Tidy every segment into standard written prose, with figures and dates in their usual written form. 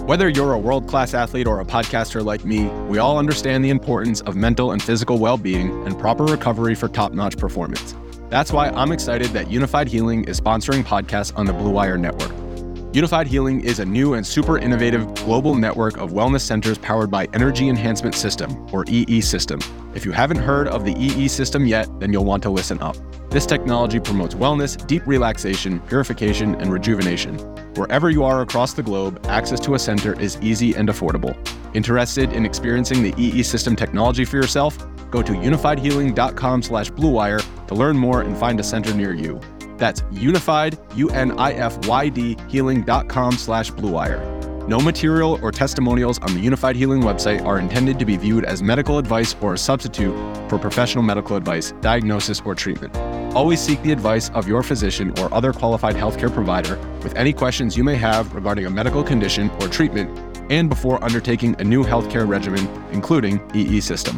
Whether you're a world-class athlete or a podcaster like me, we all understand the importance of mental and physical well-being and proper recovery for top-notch performance. That's why I'm excited that Unified Healing is sponsoring podcasts on the Blue Wire Network. Unified Healing is a new and super innovative global network of wellness centers powered by Energy Enhancement System, or EE System. If you haven't heard of the EE System yet, then you'll want to listen up. This technology promotes wellness, deep relaxation, purification, and rejuvenation. Wherever you are across the globe, access to a center is easy and affordable. Interested in experiencing the EE System technology for yourself? Go to unifiedhealing.com/bluewire to learn more and find a center near you. That's unified, UNIFYD, healing.com/bluewire. No material or testimonials on the Unified Healing website are intended to be viewed as medical advice or a substitute for professional medical advice, diagnosis, or treatment. Always seek the advice of your physician or other qualified healthcare provider with any questions you may have regarding a medical condition or treatment and before undertaking a new healthcare regimen, including EE System.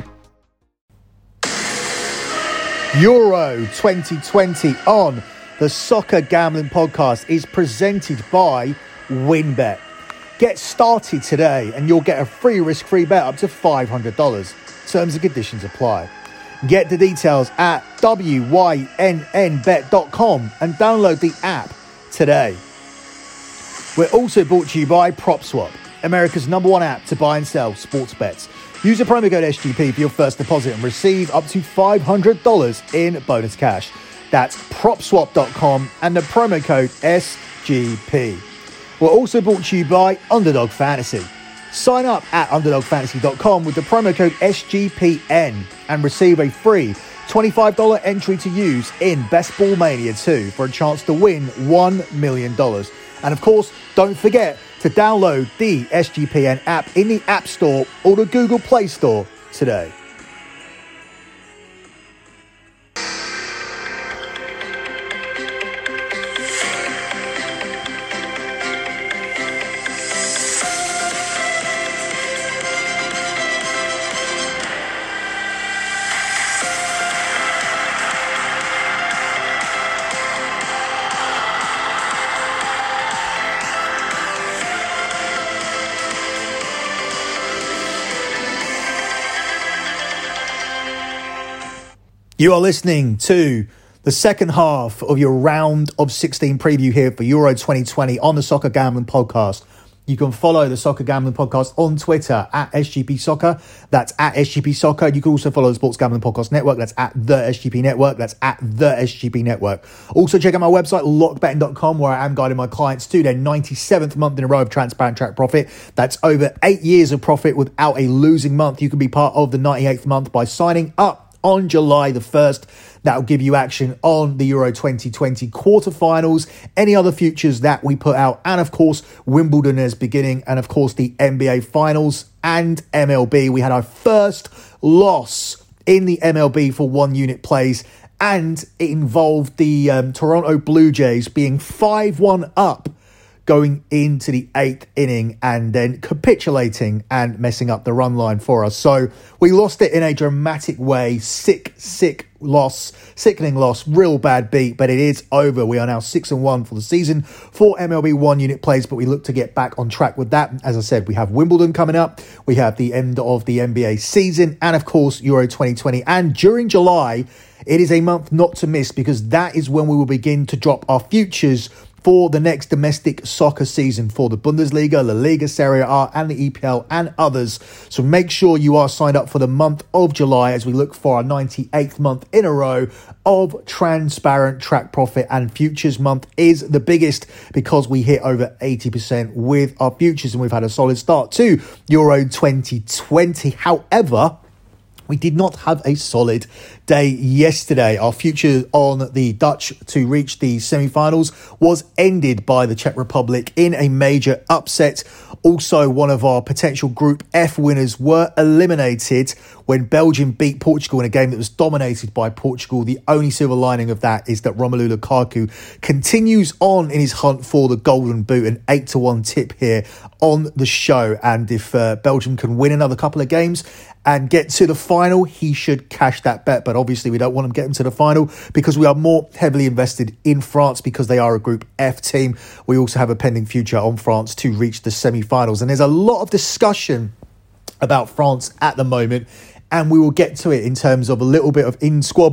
Euro 2020 on the Soccer Gambling Podcast is presented by WynnBET. Get started today and you'll get a free risk-free bet up to $500. Terms and conditions apply. Get the details at wynnbet.com and download the app today. We're also brought to you by PropSwap, America's #1 app to buy and sell sports bets. Use the promo code SGP for your first deposit and receive up to $500 in bonus cash. That's PropSwap.com and the promo code SGP. We're also brought to you by Underdog Fantasy. Sign up at UnderdogFantasy.com with the promo code SGPN and receive a free $25 entry to use in Best Ball Mania 2 for a chance to win $1 million. And of course, don't forget to download the SGPN app in the App Store or the Google Play Store today. You are listening to the second half of your round of 16 preview here for Euro 2020 on the Soccer Gambling Podcast. You can follow the Soccer Gambling Podcast on Twitter at SGP Soccer. That's at SGP Soccer. You can also follow the Sports Gambling Podcast Network. That's at the SGP Network. That's at the SGP Network. Also check out my website, lockbetting.com, where I am guiding my clients to their 97th month in a row of transparent track profit. That's over 8 years of profit without a losing month. You can be part of the 98th month by signing up on July the 1st. That will give you action on the Euro 2020 quarterfinals, any other futures that we put out, and of course, Wimbledon is beginning, and of course, the NBA finals and MLB. We had our first loss in the MLB for one unit plays, and it involved the Toronto Blue Jays being 5-1 up going into the 8th inning and then capitulating and messing up the run line for us. So we lost it in a dramatic way. Sick loss, sickening loss, real bad beat, but it is over. We are now 6-1 for the season for MLB one unit plays, but we look to get back on track with that. As I said, we have Wimbledon coming up. We have the end of the NBA season and of course Euro 2020. And during July, it is a month not to miss because that is when we will begin to drop our futures for the next domestic soccer season for the Bundesliga, La Liga, Serie A, and the EPL, and others. So make sure you are signed up for the month of July as we look for our 98th month in a row of transparent track profit. And futures month is the biggest because we hit over 80% with our futures, and we've had a solid start to Euro 2020. However, we did not have a solid day yesterday. Our future on the Dutch to reach the semi-finals was ended by the Czech Republic in a major upset. Also, one of our potential Group F winners were eliminated when Belgium beat Portugal in a game that was dominated by Portugal. The only silver lining of that is that Romelu Lukaku continues on in his hunt for the Golden Boot, an 8-1 tip here on the show. And if Belgium can win another couple of games and get to the final, he should cash that bet. But obviously we don't want him getting to the final because we are more heavily invested in France because they are a Group F team. We also have a pending future on France to reach the semi-finals. And there's a lot of discussion about France at the moment, and we will get to it in terms of a little bit of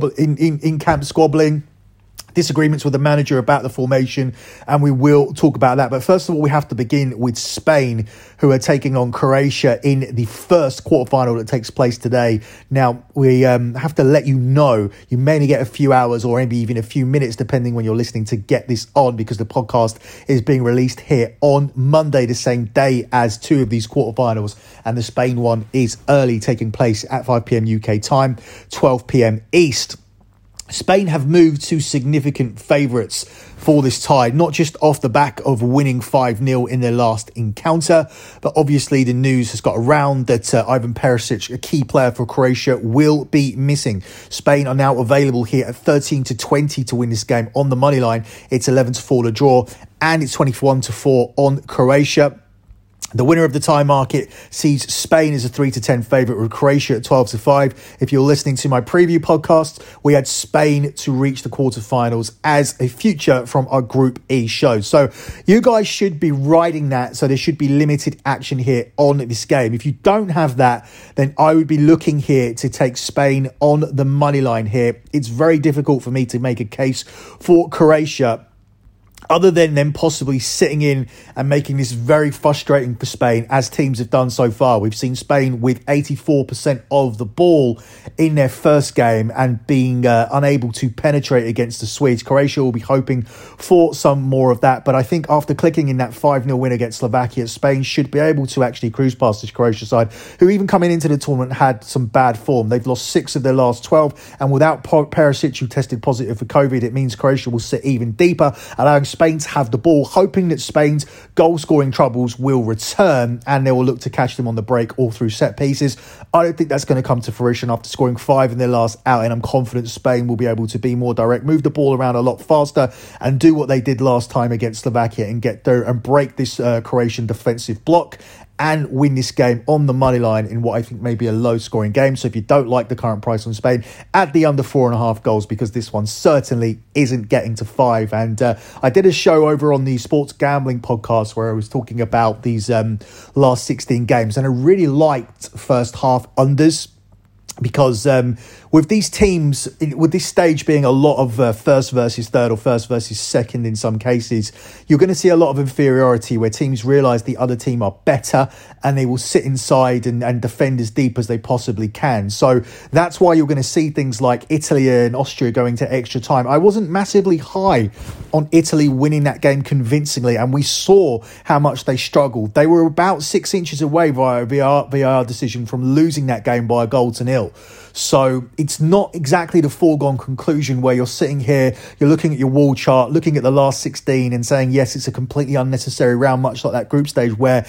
in-camp squabbling, disagreements with the manager about the formation, and we will talk about that. But first of all, we have to begin with Spain, who are taking on Croatia in the first quarterfinal that takes place today. Now, we have to let you know, you may only get a few hours or maybe even a few minutes, depending when you're listening, to get this on, because the podcast is being released here on Monday, the same day as two of these quarterfinals. And the Spain one is early, taking place at 5 p.m. UK time, 12 p.m. East. Spain have moved to significant favourites for this tie, not just off the back of winning 5-0 in their last encounter, but obviously the news has got around that Ivan Perisic, a key player for Croatia, will be missing. Spain are now available here at 13-20 to win this game on the money line. It's 11-4 to draw, and it's 21-4 on Croatia. The winner of the tie market sees Spain as a 3-10 favourite with Croatia at 12-5. If you're listening to my preview podcast, we had Spain to reach the quarterfinals as a future from our Group E show. So you guys should be riding that. So there should be limited action here on this game. If you don't have that, then I would be looking here to take Spain on the money line here. It's very difficult for me to make a case for Croatia, other than them possibly sitting in and making this very frustrating for Spain, as teams have done so far. We've seen Spain with 84% of the ball in their first game and being unable to penetrate against the Swedes. Croatia will be hoping for some more of that. But I think after clicking in that 5-0 win against Slovakia, Spain should be able to actually cruise past this Croatia side, who even coming into the tournament had some bad form. They've lost 6 of their last 12. And without Perisic, who tested positive for COVID, it means Croatia will sit even deeper, allowing Spain to have the ball, hoping that Spain's goal-scoring troubles will return and they will look to catch them on the break all through set pieces. I don't think that's going to come to fruition after scoring 5 in their last outing. I'm confident Spain will be able to be more direct, move the ball around a lot faster, and do what they did last time against Slovakia and get through and break this Croatian defensive block and win this game on the money line in what I think may be a low-scoring game. So if you don't like the current price on Spain, add the under 4.5 goals, because this one certainly isn't getting to 5. And I did a show over on the Sports Gambling podcast where I was talking about these last 16 games, and I really liked first half unders, because with these teams, with this stage being a lot of first versus third or first versus second in some cases, you're going to see a lot of inferiority where teams realise the other team are better and they will sit inside and defend as deep as they possibly can. So that's why you're going to see things like Italy and Austria going to extra time. I wasn't massively high on Italy winning that game convincingly, and we saw how much they struggled. They were about 6 inches away via a VAR decision from losing that game by a 1-0. So it's not exactly the foregone conclusion where you're sitting here, you're looking at your wall chart, looking at the last 16 and saying, yes, it's a completely unnecessary round, much like that group stage where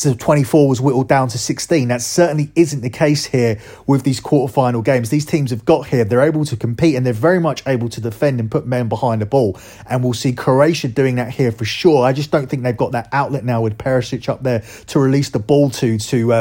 24 was whittled down to 16. That certainly isn't the case here with these quarterfinal games. These teams have got here, they're able to compete, and they're very much able to defend and put men behind the ball. And we'll see Croatia doing that here for sure. I just don't think they've got that outlet now with Perisic up there to release the ball to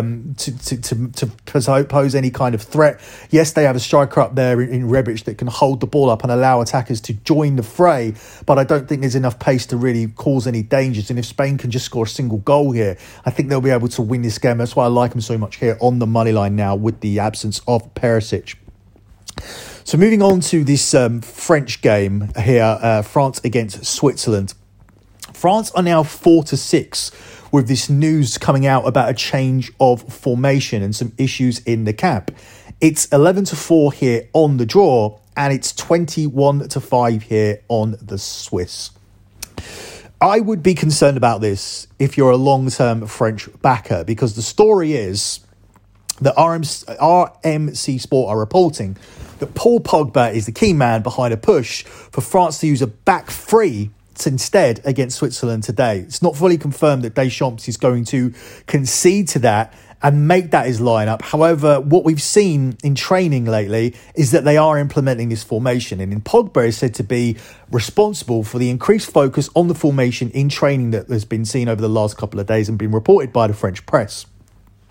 pose any kind of threat. Yes, they have a striker up there in Rebic that can hold the ball up and allow attackers to join the fray, but I don't think there's enough pace to really cause any dangers. And if Spain can just score a single goal here, I think they'll be able to win this game. That's why I like them so much here on the money line now with the absence of Perisic. So moving on to this French game here, France against Switzerland. France are now 4-6 with this news coming out about a change of formation and some issues in the camp. It's 11-4 here on the draw, and it's 21-5 here on the Swiss. I would be concerned about this if you're a long-term French backer, because the story is that RMC Sport are reporting that Paul Pogba is the key man behind a push for France to use a back three instead against Switzerland today. It's not fully confirmed that Deschamps is going to concede to that and make that his lineup. However, what we've seen in training lately is that they are implementing this formation, and Pogba is said to be responsible for the increased focus on the formation in training that has been seen over the last couple of days and been reported by the French press.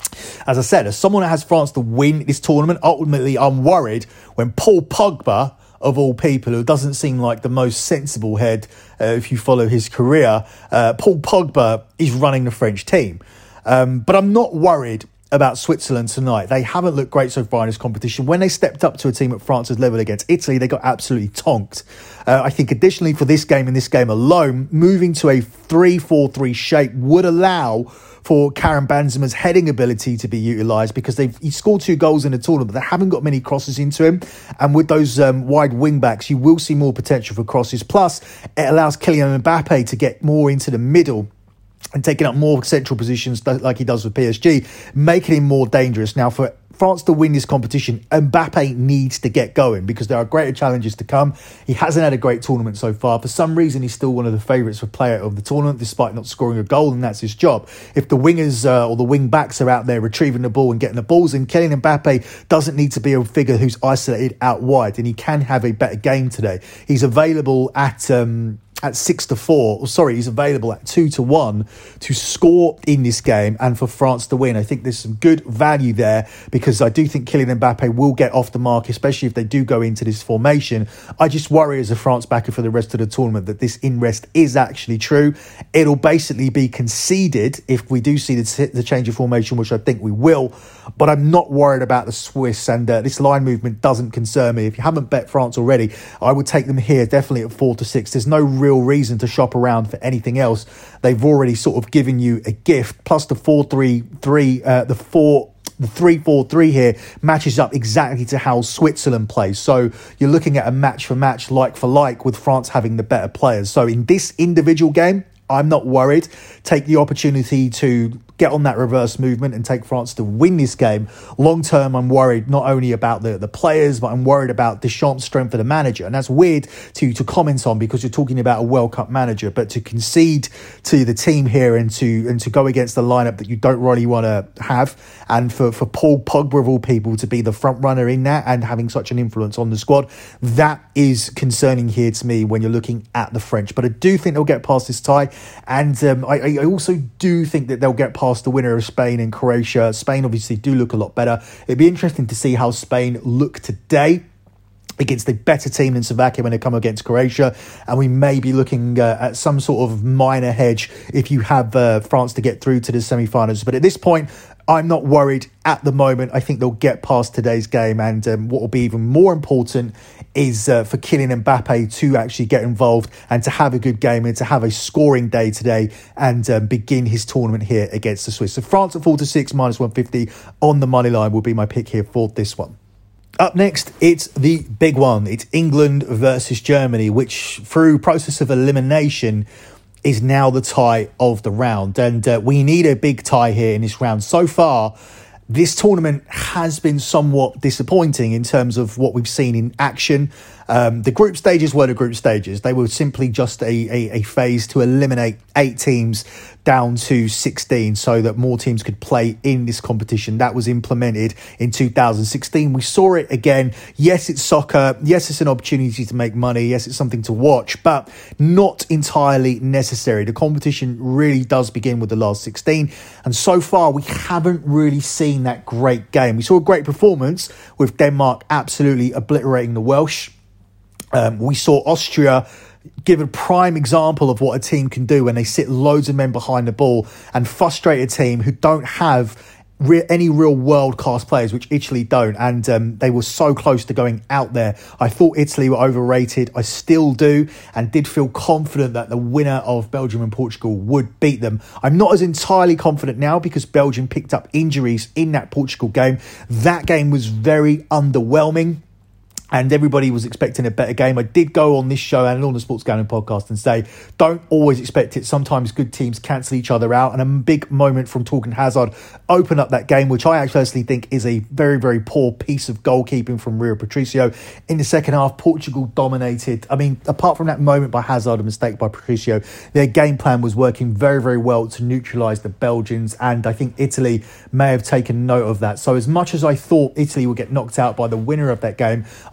As I said, as someone that has France to win this tournament, ultimately I'm worried when Paul Pogba, of all people, who doesn't seem like the most sensible head if you follow his career, Paul Pogba is running the French team. But I'm not worried about Switzerland tonight. They haven't looked great so far in this competition. When they stepped up to a team at France's level against Italy, they got absolutely tonked. I think additionally for this game and this game alone, moving to a 3-4-3 shape would allow for Karim Benzema's heading ability to be utilised, because he scored 2 goals in the tournament, but they haven't got many crosses into him. And with those wide wing backs, you will see more potential for crosses. Plus, it allows Kylian Mbappe to get more into the middle and taking up more central positions like he does with PSG, making him more dangerous. Now, for France to win this competition, Mbappe needs to get going because there are greater challenges to come. He hasn't had a great tournament so far. For some reason, he's still one of the favourites for player of the tournament, despite not scoring a goal, and that's his job. If the wingers or the wing backs are out there retrieving the ball and getting the balls in, Kylian Mbappe doesn't need to be a figure who's isolated out wide, and he can have a better game today. He's available at 6-4, he's available at 2-1 to score in this game and for France to win. I think there's some good value there because I do think Kylian Mbappe will get off the mark, especially if they do go into this formation. I just worry as a France backer for the rest of the tournament that this in-rest is actually true. It'll basically be conceded if we do see the change of formation, which I think we will, but I'm not worried about the Swiss, and this line movement doesn't concern me. If you haven't bet France already, I would take them here definitely at 4-6. There's no real reason to shop around for anything else. They've already sort of given you a gift. Plus the 4-3-3, the 3-4-3 here matches up exactly to how Switzerland plays. So you're looking at a match for match, like for like, with France having the better players. So in this individual game, I'm not worried. Take the opportunity to get on that reverse movement and take France to win this game. Long term, I'm worried not only about the players, but I'm worried about Deschamps' strength of the manager. And that's weird to comment on because you're talking about a World Cup manager, but to concede to the team here and to go against the lineup that you don't really want to have, and for Paul Pogba of all people to be the front runner in that and having such an influence on the squad, that is concerning here to me when you're looking at the French. But I do think they'll get past this tie, and I also do think that they'll get past the winner of Spain and Croatia. Spain obviously do look a lot better. It'd be interesting to see how Spain look today against a better team than Slovakia when they come against Croatia, and we may be looking at some sort of minor hedge if you have France to get through to the semi-finals. But at this point, I'm not worried at the moment. I think they'll get past today's game, and what will be even more important is for Kylian Mbappe to actually get involved and to have a good game and to have a scoring day today and begin his tournament here against the Swiss. So France at 4-6, minus 150 on the money line will be my pick here for this one. Up next, it's the big one. It's England versus Germany, which through process of elimination is now the tie of the round. And we need a big tie here in this round. So far, this tournament has been somewhat disappointing in terms of what we've seen in action. The group stages were the group stages. They were simply just a phase to eliminate 8 teams down to 16 so that more teams could play in this competition. That was implemented in 2016. We saw it again. Yes, it's soccer. Yes, it's an opportunity to make money. Yes, it's something to watch, but not entirely necessary. The competition really does begin with the last 16. And so far, we haven't really seen that great game. We saw a great performance with Denmark absolutely obliterating the Welsh. We saw Austria give a prime example of what a team can do when they sit loads of men behind the ball and frustrate a team who don't have any real world-class players, which Italy don't, and they were so close to going out there. I thought Italy were overrated. I still do, and did feel confident that the winner of Belgium and Portugal would beat them. I'm not as entirely confident now because Belgium picked up injuries in that Portugal game. That game was very underwhelming, and everybody was expecting a better game. I did go on this show and on the Sports Gambling Podcast and say, don't always expect it. Sometimes good teams cancel each other out. And a big moment from Torgan Hazard opened up that game, which I personally think is a very, very poor piece of goalkeeping from Rui Patricio. In the second half, Portugal dominated. I mean, apart from that moment by Hazard, a mistake by Patricio, their game plan was working very, very well to neutralise the Belgians. And I think Italy may have taken note of that. So as much as I thought Italy would get knocked out by the winner of that game, I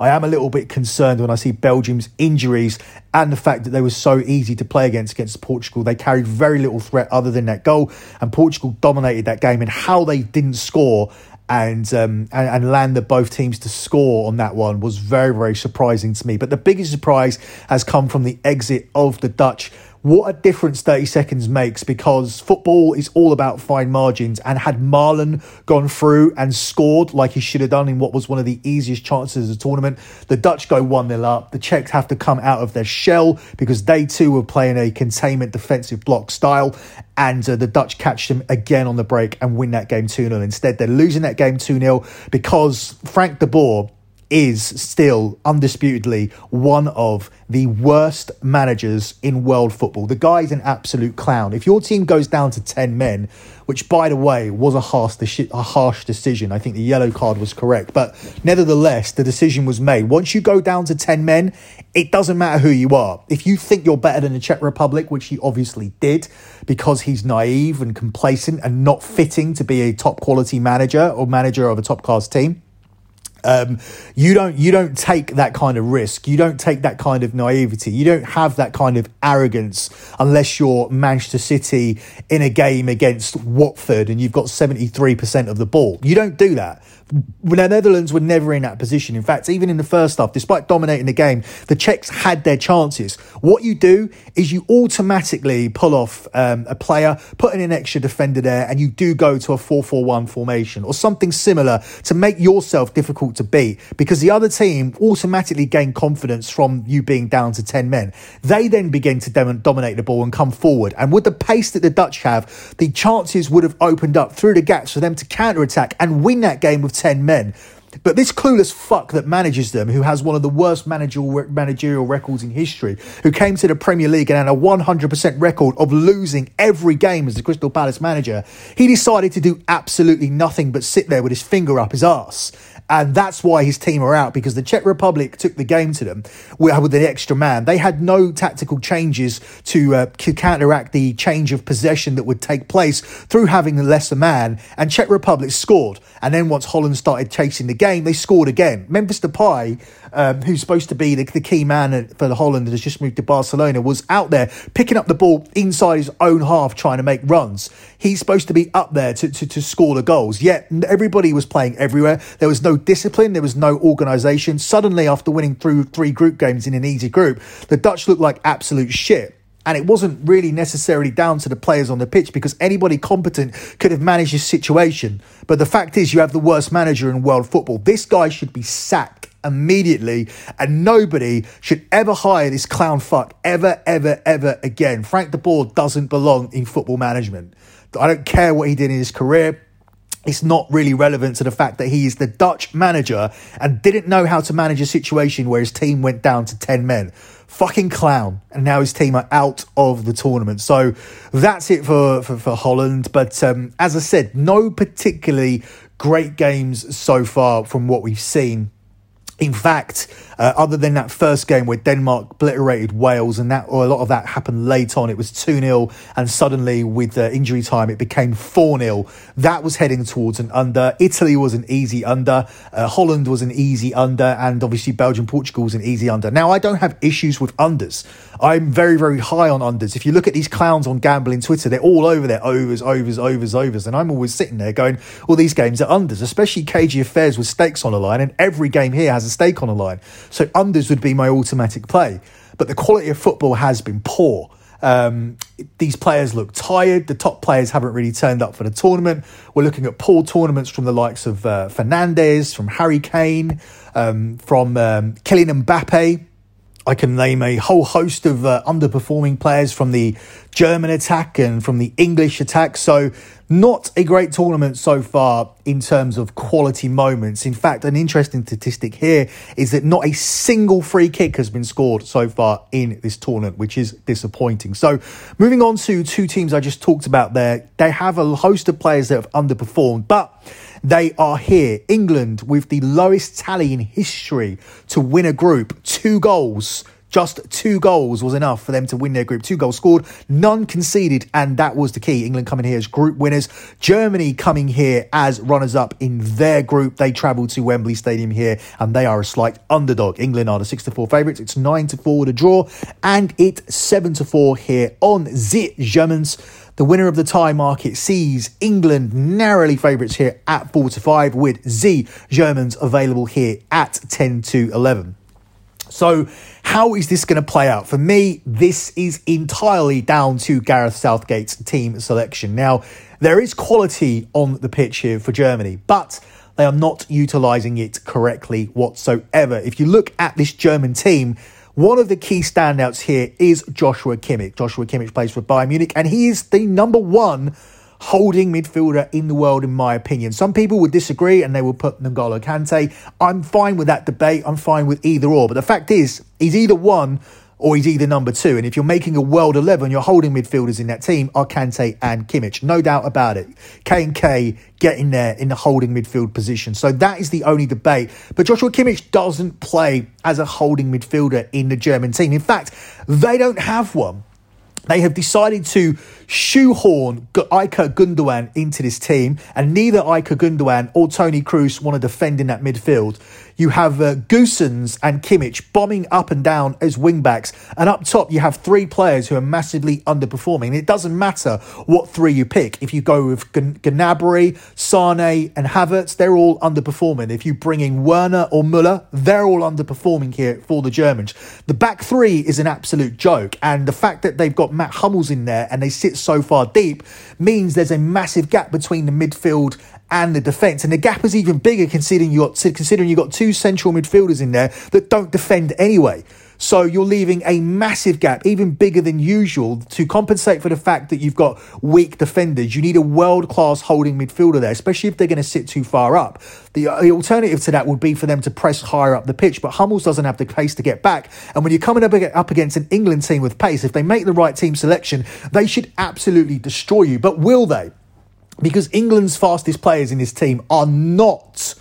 I am a little bit concerned when I see Belgium's injuries and the fact that they were so easy to play against Portugal. They carried very little threat other than that goal, and Portugal dominated that game. And how they didn't score and land the both teams to score on that one was very, very surprising to me. But the biggest surprise has come from the exit of the Dutch. What a difference 30 seconds makes, because football is all about fine margins, and had Marlon gone through and scored like he should have done in what was one of the easiest chances of the tournament, the Dutch go 1-0 up. The Czechs have to come out of their shell because they too were playing a containment defensive block style, and the Dutch catch them again on the break and win that game 2-0. Instead, they're losing that game 2-0 because Frank de Boer is still undisputedly one of the worst managers in world football. The guy's an absolute clown. If your team goes down to 10 men, which, by the way, was a harsh decision, I think the yellow card was correct, but nevertheless, the decision was made. Once you go down to 10 men, it doesn't matter who you are. If you think you're better than the Czech Republic, which he obviously did, because he's naive and complacent and not fitting to be a top quality manager or manager of a top class team, you don't take that kind of risk. You don't take that kind of naivety. You don't have that kind of arrogance unless you're Manchester City in a game against Watford and you've got 73% of the ball. You don't do that. The Netherlands were never in that position. In fact, even in the first half, despite dominating the game, the Czechs had their chances. What you do is you automatically pull off a player, put in an extra defender there, and you do go to a 4-4-1 formation or something similar to make yourself difficult to beat, because the other team automatically gain confidence from you being down to 10 men. They then begin to dominate the ball and come forward. And with the pace that the Dutch have, the chances would have opened up through the gaps for them to counter-attack and win that game with 10 men. But this clueless fuck that manages them, who has one of the worst managerial records in history, who came to the Premier League and had a 100% record of losing every game as the Crystal Palace manager, he decided to do absolutely nothing but sit there with his finger up his arse. And that's why his team are out, because the Czech Republic took the game to them with the extra man. They had no tactical changes to counteract the change of possession that would take place through having the lesser man. And Czech Republic scored. And then once Holland started chasing the game, they scored again. Memphis Depay, who's supposed to be the key man for the Holland that has just moved to Barcelona, was out there picking up the ball inside his own half trying to make runs. He's supposed to be up there to score the goals. Yet everybody was playing everywhere. There was no discipline. There was no organisation. Suddenly, after winning through 3 group games in an easy group, the Dutch looked like absolute shit. And it wasn't really necessarily down to the players on the pitch, because anybody competent could have managed this situation. But the fact is, you have the worst manager in world football. This guy should be sacked immediately, and nobody should ever hire this clown fuck ever again. Frank de Boer doesn't belong in football management. I don't care what he did in his career. It's not really relevant to the fact that he is the Dutch manager and didn't know how to manage a situation where his team went down to 10 men. Fucking clown. And now his team are out of the tournament. So that's it for Holland. But as I said, no particularly great games so far from what we've seen. In fact, other than that first game where Denmark obliterated Wales, and a lot of that happened late on, it was 2-0, and suddenly with injury time it became 4-0. That was heading towards an under. Italy was an easy under. Holland was an easy under, and obviously Belgium, Portugal was an easy under. Now, I don't have issues with unders. I'm very, very high on unders. If you look at these clowns on gambling Twitter, they're all over their overs. And I'm always sitting there going, well, these games are unders, especially cagey affairs with stakes on the line, and every game here has a stake on the line. So unders would be my automatic play. But the quality of football has been poor. These players look tired. The top players haven't really turned up for the tournament. We're looking at poor tournaments from the likes of Fernandes, from Harry Kane, from Kylian Mbappe. I can name a whole host of underperforming players from the German attack and from the English attack. So not a great tournament so far in terms of quality moments. In fact, an interesting statistic here is that not a single free kick has been scored so far in this tournament, which is disappointing. So moving on to 2 teams I just talked about there, they have a host of players that have underperformed, but they are here. England, with the lowest tally in history to win a group, 2 goals, Just 2 goals was enough for them to win their group. 2 goals scored, none conceded, and that was the key. England coming here as group winners. Germany coming here as runners-up in their group. They travel to Wembley Stadium here, and they are a slight underdog. England are the 6-4 favourites. It's 9-4 with a draw, and it's 7-4 here on the Germans. The winner of the tie market sees England narrowly favourites here at 4-5, with the Germans available here at 10-11. So how is this going to play out? For me, this is entirely down to Gareth Southgate's team selection. Now, there is quality on the pitch here for Germany, but they are not utilising it correctly whatsoever. If you look at this German team, one of the key standouts here is Joshua Kimmich. Joshua Kimmich plays for Bayern Munich, and he is the number 1 holding midfielder in the world, in my opinion. Some people would disagree and they will put N'Golo Kante. I'm fine with that debate. I'm fine with either or. But the fact is, he's either 1 or he's either number 2. And if you're making a world 11, your holding midfielders in that team are Kante and Kimmich. No doubt about it. K get in there in the holding midfield position. So that is the only debate. But Joshua Kimmich doesn't play as a holding midfielder in the German team. In fact, they don't have one. They have decided to shoehorn Ilkay Gundogan into this team, and neither Ilkay Gundogan or Toni Kroos want to defend in that midfield. You have Goossens and Kimmich bombing up and down as wing-backs, and up top you have 3 players who are massively underperforming. It doesn't matter what 3 you pick. If you go with Gnabry, Sane and Havertz, they're all underperforming. If you bring in Werner or Müller, they're all underperforming here for the Germans. The back 3 is an absolute joke, and the fact that they've got Matt Hummels in there and they sit so far deep means there's a massive gap between the midfield and the defence, and the gap is even bigger considering you got 2 central midfielders in there that don't defend anyway. So you're leaving a massive gap, even bigger than usual, to compensate for the fact that you've got weak defenders. You need a world-class holding midfielder there, especially if they're going to sit too far up. The alternative to that would be for them to press higher up the pitch, but Hummels doesn't have the pace to get back. And when you're coming up against an England team with pace, if they make the right team selection, they should absolutely destroy you. But will they? Because England's fastest players in this team are not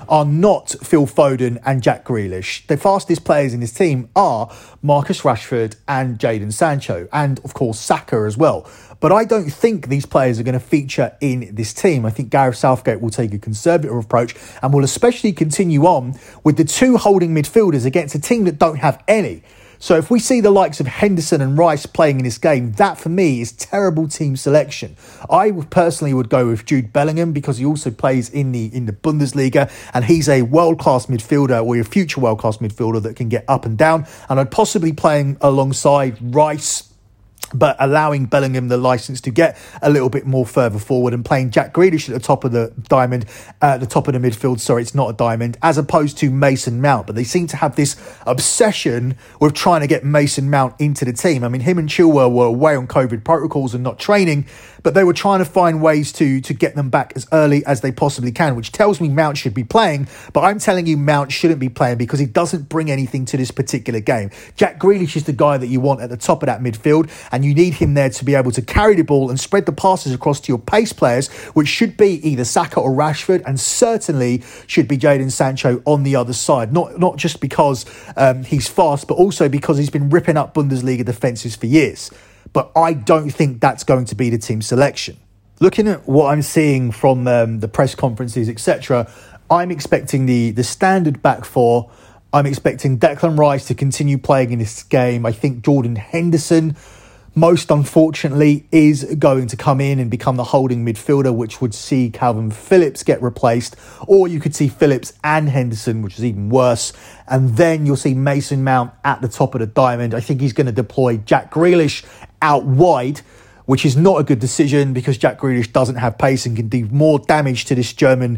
Phil Foden and Jack Grealish. The fastest players in this team are Marcus Rashford and Jadon Sancho, and of course Saka as well. But I don't think these players are going to feature in this team. I think Gareth Southgate will take a conservative approach and will especially continue on with the 2 holding midfielders against a team that don't have any. So if we see the likes of Henderson and Rice playing in this game, that for me is terrible team selection. I personally would go with Jude Bellingham because he also plays in the Bundesliga, and he's a world-class midfielder, or a future world-class midfielder that can get up and down. And I'd possibly play him alongside Rice, but allowing Bellingham the license to get a little bit more further forward, and playing Jack Grealish at the top of the diamond, at the top of the midfield. Sorry, it's not a diamond, as opposed to Mason Mount. But they seem to have this obsession with trying to get Mason Mount into the team. I mean, him and Chilwell were away on COVID protocols and not training, but they were trying to find ways to get them back as early as they possibly can, which tells me Mount should be playing. But I'm telling you, Mount shouldn't be playing because he doesn't bring anything to this particular game. Jack Grealish is the guy that you want at the top of that midfield, and you need him there to be able to carry the ball and spread the passes across to your pace players, which should be either Saka or Rashford, and certainly should be Jadon Sancho on the other side. Not just because he's fast, but also because he's been ripping up Bundesliga defences for years. But I don't think that's going to be the team selection. Looking at what I'm seeing from the press conferences, etc., I'm expecting the standard back 4. I'm expecting Declan Rice to continue playing in this game. I think Jordan Henderson, most unfortunately, is going to come in and become the holding midfielder, which would see Calvin Phillips get replaced. Or you could see Phillips and Henderson, which is even worse. And then you'll see Mason Mount at the top of the diamond. I think he's going to deploy Jack Grealish out wide, which is not a good decision because Jack Grealish doesn't have pace and can do more damage to this German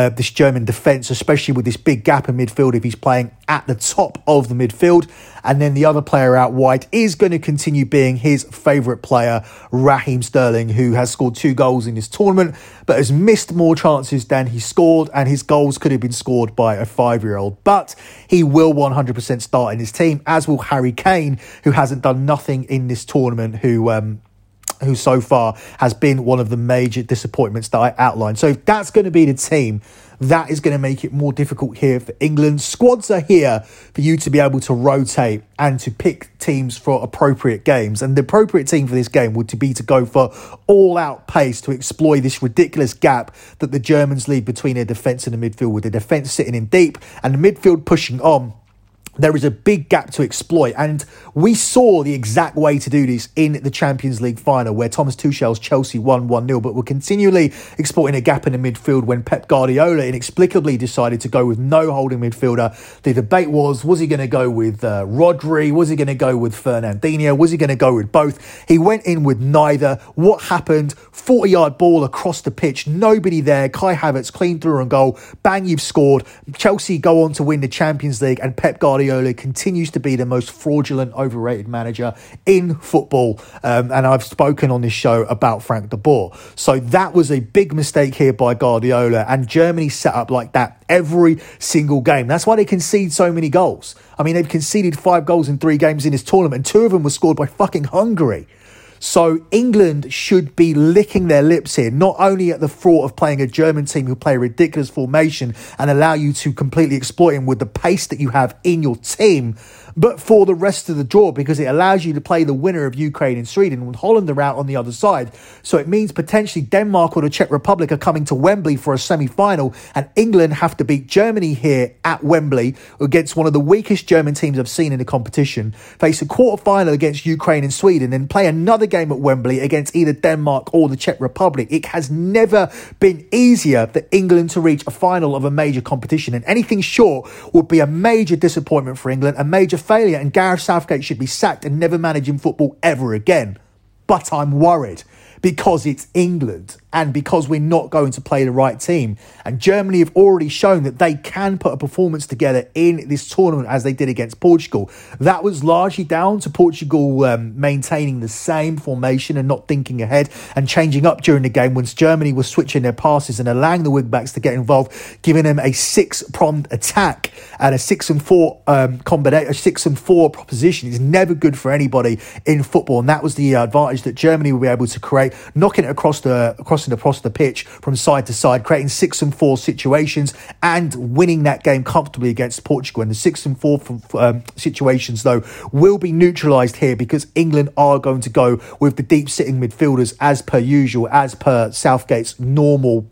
defence, especially with this big gap in midfield if he's playing at the top of the midfield. And then the other player out wide is going to continue being his favourite player, Raheem Sterling, who has scored 2 goals in this tournament, but has missed more chances than he scored, and his goals could have been scored by a 5-year-old. But he will 100% start in his team, as will Harry Kane, who hasn't done nothing in this tournament, who who so far has been one of the major disappointments that I outlined. So if that's going to be the team, that is going to make it more difficult here for England. Squads are here for you to be able to rotate and to pick teams for appropriate games. And the appropriate team for this game would be to go for all-out pace to exploit this ridiculous gap that the Germans leave between their defence and the midfield, with the defence sitting in deep and the midfield pushing on. There is a big gap to exploit, and we saw the exact way to do this in the Champions League final, where Thomas Tuchel's Chelsea won 1-0, but were continually exploiting a gap in the midfield when Pep Guardiola inexplicably decided to go with no holding midfielder. The debate was he going to go with Rodri? Was he going to go with Fernandinho? Was he going to go with both? He went in with neither. What happened? 40-yard ball across the pitch, nobody there. Kai Havertz clean through and goal. Bang, you've scored. Chelsea go on to win the Champions League, and Pep Guardiola continues to be the most fraudulent, overrated manager in football. And I've spoken on this show about Frank de Boer. So that was a big mistake here by Guardiola, and Germany set up like that every single game. That's why they concede so many goals. I mean, they've conceded 5 goals in 3 games in this tournament, and 2 of them were scored by fucking Hungary. So England should be licking their lips here, not only at the thought of playing a German team who play a ridiculous formation and allow you to completely exploit him with the pace that you have in your team, but for the rest of the draw, because it allows you to play the winner of Ukraine and Sweden, with Holland are out on the other side. So it means potentially Denmark or the Czech Republic are coming to Wembley for a semi-final, and England have to beat Germany here at Wembley against one of the weakest German teams I've seen in the competition, face a quarter-final against Ukraine and Sweden, and play another game at Wembley against either Denmark or the Czech Republic. It has never been easier for England to reach a final of a major competition, and anything short would be a major disappointment for England, a major failure, and Gareth Southgate should be sacked and never manage in football ever again. But I'm worried because it's England and because we're not going to play the right team. And Germany have already shown that they can put a performance together in this tournament as they did against Portugal. That was largely down to Portugal maintaining the same formation and not thinking ahead and changing up during the game, once Germany was switching their passes and allowing the wing-backs to get involved, giving them a 6-pronged attack and a 6-and-4 combination. A 6-and-4 proposition is never good for anybody in football, and that was the advantage that Germany will be able to create, knocking it across the pitch from side to side, creating 6-and-4 situations and winning that game comfortably against Portugal. And the 6-and-4 situations, though, will be neutralised here because England are going to go with the deep-sitting midfielders as per usual, as per Southgate's normal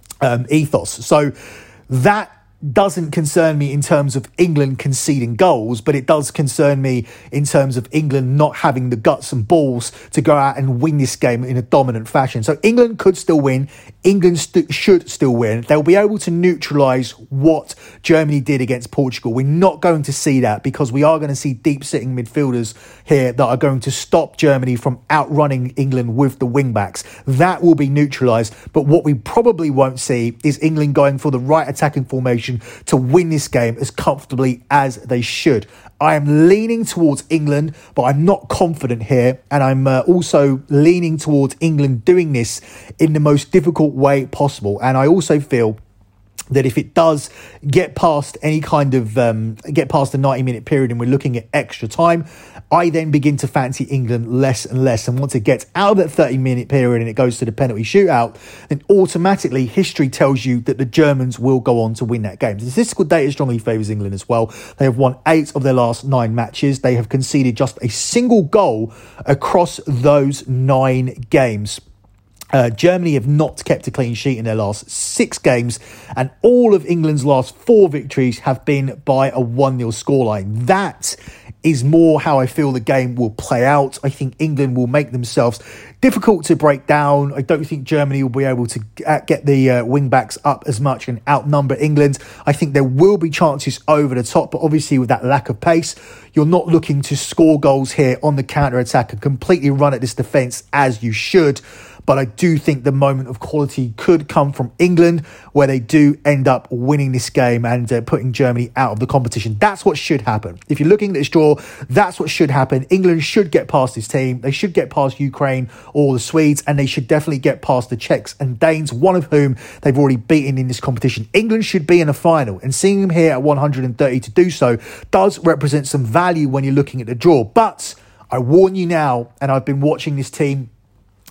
ethos. So that doesn't concern me in terms of England conceding goals, but it does concern me in terms of England not having the guts and balls to go out and win this game in a dominant fashion. So England could still win. England should still win. They'll be able to neutralise what Germany did against Portugal. We're not going to see that because we are going to see deep-sitting midfielders here that are going to stop Germany from outrunning England with the wing-backs. That will be neutralised. But what we probably won't see is England going for the right attacking formation to win this game as comfortably as they should. I am leaning towards England, but I'm not confident here. And I'm also leaning towards England doing this in the most difficult way possible. And I also feel that if it does get past any kind of get past the 90-minute period and we're looking at extra time, I then begin to fancy England less and less. And once it gets out of that 30-minute period and it goes to the penalty shootout, then automatically history tells you that the Germans will go on to win that game. The statistical data strongly favours England as well. They have won 8 of their last 9 matches. They have conceded just a single goal across those 9 games. Germany have not kept a clean sheet in their last 6 games, and all of England's last 4 victories have been by a 1-0 scoreline. That is more how I feel the game will play out. I think England will make themselves difficult to break down. I don't think Germany will be able to get the wing-backs up as much and outnumber England. I think there will be chances over the top, but obviously with that lack of pace, you're not looking to score goals here on the counter-attack and completely run at this defence as you should. But I do think the moment of quality could come from England, where they do end up winning this game and putting Germany out of the competition. That's what should happen. If you're looking at this draw, that's what should happen. England should get past this team. They should get past Ukraine or the Swedes, and they should definitely get past the Czechs and Danes, one of whom they've already beaten in this competition. England should be in a final, and seeing them here at 130 to do so does represent some value when you're looking at the draw. But I warn you now, and I've been watching this team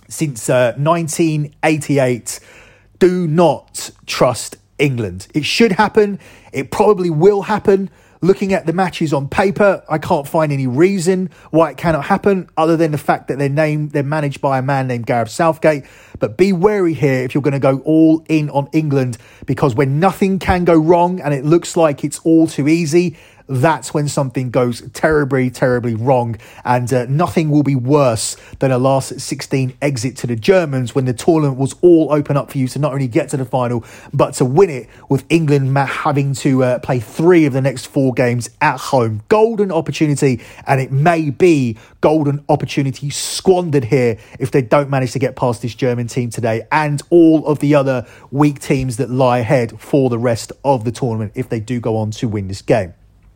since 1988. Do not trust England. It should happen. It probably will happen. Looking at the matches on paper, I can't find any reason why it cannot happen other than the fact that they're managed by a man named Gareth Southgate. But be wary here if you're going to go all in on England, because when nothing can go wrong and it looks like it's all too easy, that's when something goes terribly, terribly wrong. And nothing will be worse than a last 16 exit to the Germans when the tournament was all open up for you to not only get to the final, but to win it, with England having to play 3 of the next 4 games at home. Golden opportunity, and it may be golden opportunity squandered here if they don't manage to get past this German team today and all of the other weak teams that lie ahead for the rest of the tournament if they do go on to win this game.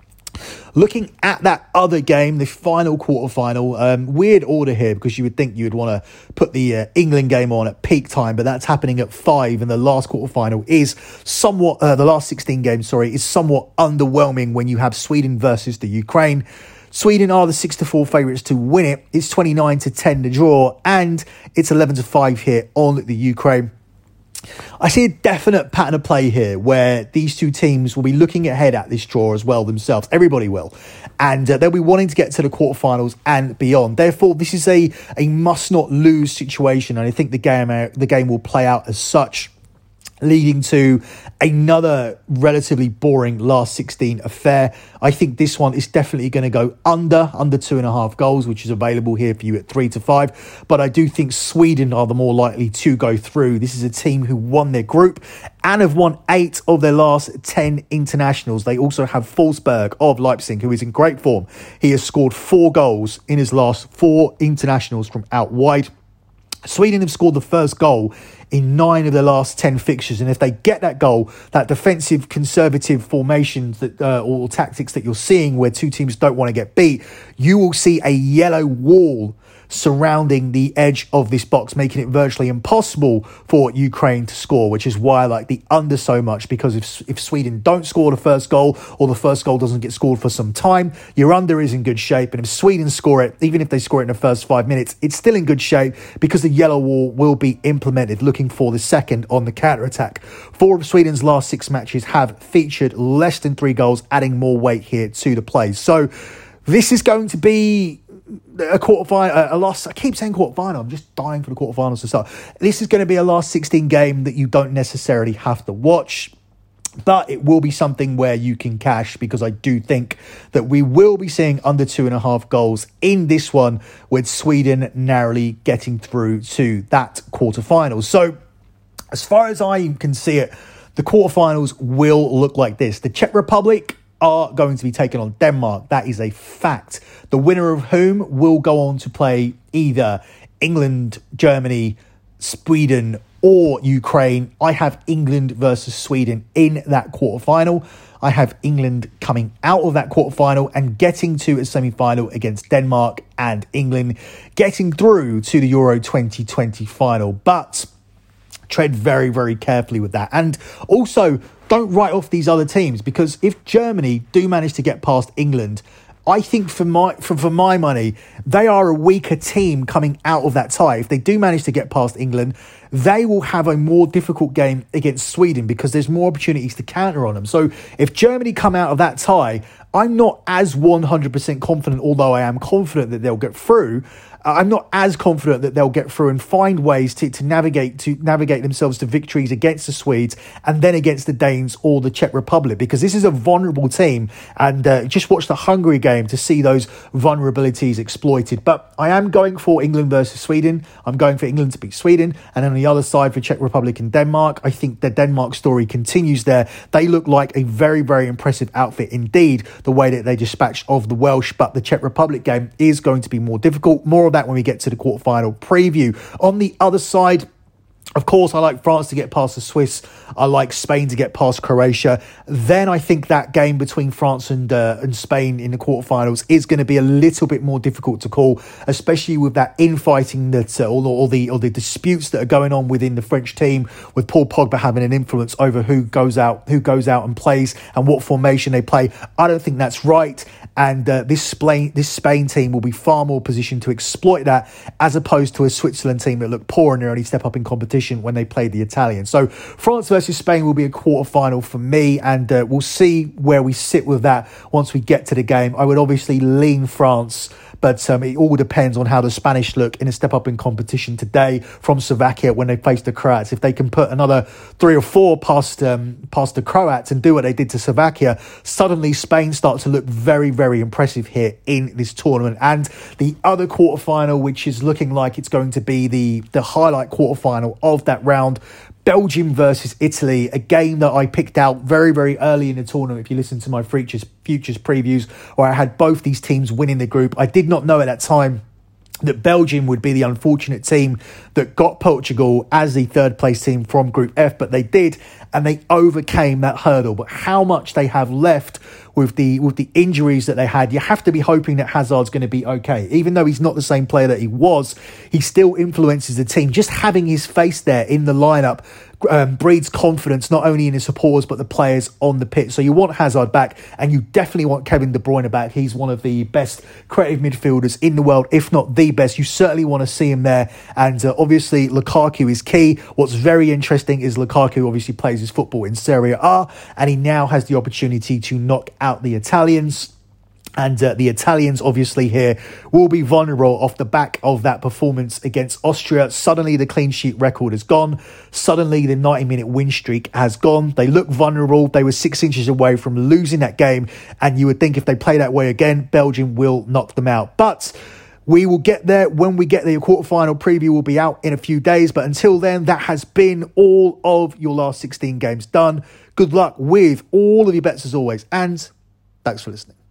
Looking at that other game, the final quarterfinal, weird order here because you would think you would want to put the England game on at peak time, but that's happening at 5, and the last quarterfinal is somewhat, the last 16 games, is somewhat underwhelming when you have Sweden versus the Ukraine. Sweden are the 6-4 favourites to win it. It's 29-10 the draw, and it's 11-5 here on the Ukraine. I see a definite pattern of play here where these two teams will be looking ahead at this draw as well themselves. Everybody will. And they'll be wanting to get to the quarterfinals and beyond. Therefore, this is a must-not-lose situation. And I think the game will play out as such, leading to another relatively boring last 16 affair. I think this one is definitely going to go under 2.5 goals, which is available here for you at 3-5. But I do think Sweden are the more likely to go through. This is a team who won their group and have won 8 of their last 10 internationals. They also have Forsberg of Leipzig, who is in great form. He has scored 4 goals in his last 4 internationals from out wide. Sweden have scored the first goal in 9 of their last 10 fixtures. And if they get that goal, that defensive conservative formations that or tactics that you're seeing where two teams don't want to get beat, you will see a yellow wall surrounding the edge of this box, making it virtually impossible for Ukraine to score, which is why I like the under so much, because if Sweden don't score the first goal, or the first goal doesn't get scored for some time, your under is in good shape. And if Sweden score it, even if they score it in the first 5 minutes, it's still in good shape because the yellow wall will be implemented, looking for the second on the counter-attack. 4 of Sweden's last 6 matches have featured less than 3 goals, adding more weight here to the play. So this is going to be a quarterfinal, a last. I keep saying quarterfinal. I'm just dying for the quarterfinals to start. This is going to be a last 16 game that you don't necessarily have to watch, but it will be something where you can cash, because I do think that we will be seeing under 2.5 goals in this one, with Sweden narrowly getting through to that quarterfinal. So as far as I can see it, the quarterfinals will look like this. The Czech Republic are going to be taken on Denmark. That is a fact. The winner of whom will go on to play either England, Germany, Sweden, or Ukraine. I have England versus Sweden in that quarterfinal. I have England coming out of that quarterfinal and getting to a semi-final against Denmark, and England getting through to the Euro 2020 final. But tread very, very carefully with that. And also, don't write off these other teams, because if Germany do manage to get past England, I think for my money, they are a weaker team coming out of that tie. If they do manage to get past England, they will have a more difficult game against Sweden, because there's more opportunities to counter on them. So if Germany come out of that tie, I'm not as 100% confident, although I am confident that they'll get through. I'm not as confident that they'll get through and find ways to navigate themselves to victories against the Swedes and then against the Danes or the Czech Republic, because this is a vulnerable team, and just watch the Hungary game to see those vulnerabilities exploited. But I am going for England versus Sweden. I'm going for England to beat Sweden, and on the other side for Czech Republic and Denmark, I think the Denmark story continues there. They look like a very, very impressive outfit indeed, the way that they dispatched of the Welsh, but the Czech Republic game is going to be more difficult. More of that when we get to the quarterfinal preview. On the other side, Of course, I like France to get past the Swiss. I like Spain to get past Croatia. Then I think that game between France and Spain in the quarterfinals is going to be a little bit more difficult to call, especially with that infighting that or the disputes that are going on within the French team, with Paul Pogba having an influence over who goes out and plays and what formation they play. I don't think that's right. And this Spain team will be far more positioned to exploit that, as opposed to a Switzerland team that looked poor in their only step up in competition when they played the Italians. So France versus Spain will be a quarterfinal for me, and we'll see where we sit with that once we get to the game. I would obviously lean France, but it all depends on how the Spanish look in a step up in competition today from Slovakia when they face the Croats. If they can put another 3 or 4 past the Croats and do what they did to Slovakia, suddenly Spain start to look very, very impressive here in this tournament. And the other quarterfinal, which is looking like it's going to be the highlight quarterfinal of that round, Belgium versus Italy, a game that I picked out very, very early in the tournament. If you listen to my futures previews, where I had both these teams winning the group, I did not know at that time that Belgium would be the unfortunate team that got Portugal as the third place team from Group F, but they did, and they overcame that hurdle. But how much they have left with the injuries that they had, you have to be hoping that Hazard's going to be okay. Even though he's not the same player that he was, he still influences the team. Just having his face there in the lineup breeds confidence, not only in the supporters but the players on the pitch. So you want Hazard back, and you definitely want Kevin De Bruyne back. He's one of the best creative midfielders in the world, if not the best. You certainly want to see him there, and obviously Lukaku is key. What's very interesting is Lukaku obviously plays his football in Serie A, and he now has the opportunity to knock out the Italians. And the Italians obviously here will be vulnerable off the back of that performance against Austria. Suddenly the clean sheet record is gone. Suddenly the 90-minute win streak has gone. They look vulnerable. They were 6 inches away from losing that game. And you would think if they play that way again, Belgium will knock them out. But we will get there when we get there. Quarterfinal preview will be out in a few days. But until then, that has been all of your last 16 games done. Good luck with all of your bets as always. And thanks for listening.